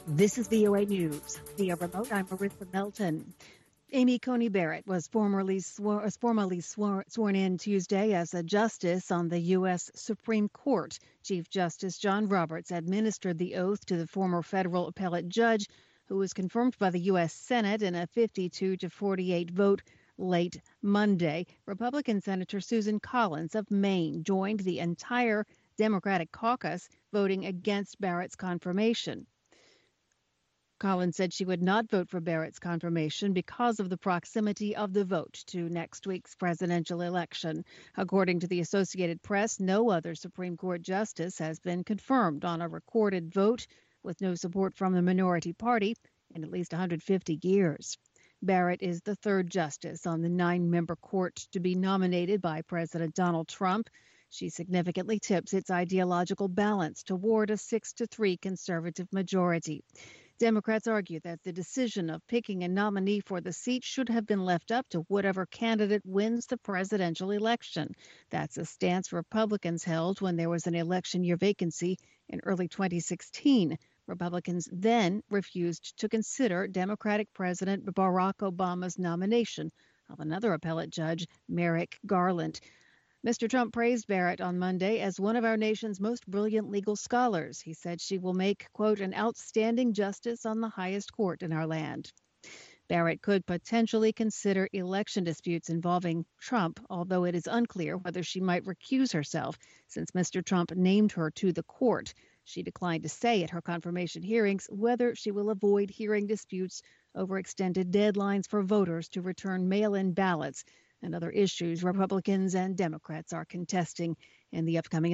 This is VOA News. Via remote, I'm Marissa Melton. Amy Coney Barrett was formally sworn in Tuesday as a justice on the U.S. Supreme Court. Chief Justice John Roberts administered the oath to the former federal appellate judge, who was confirmed by the U.S. Senate in a 52-48 vote late Monday. Republican Senator Susan Collins of Maine joined the entire Democratic caucus voting against Barrett's confirmation. Collins said she would not vote for Barrett's confirmation because of the proximity of the vote to next week's presidential election. According to the Associated Press, no other Supreme Court justice has been confirmed on a recorded vote with no support from the minority party in at least 150 years. Barrett is the third justice on the 9-member court to be nominated by President Donald Trump. She significantly tips its ideological balance toward a 6-3 conservative majority. Democrats argue that the decision of picking a nominee for the seat should have been left up to whatever candidate wins the presidential election. That's a stance Republicans held when there was an election year vacancy in early 2016. Republicans then refused to consider Democratic President Barack Obama's nomination of another appellate judge, Merrick Garland. Mr. Trump praised Barrett on Monday as one of our nation's most brilliant legal scholars. He said she will make, quote, an outstanding justice on the highest court in our land. Barrett could potentially consider election disputes involving Trump, although it is unclear whether she might recuse herself since Mr. Trump named her to the court. She declined to say at her confirmation hearings whether she will avoid hearing disputes over extended deadlines for voters to return mail-in ballots and other issues Republicans and Democrats are contesting in the upcoming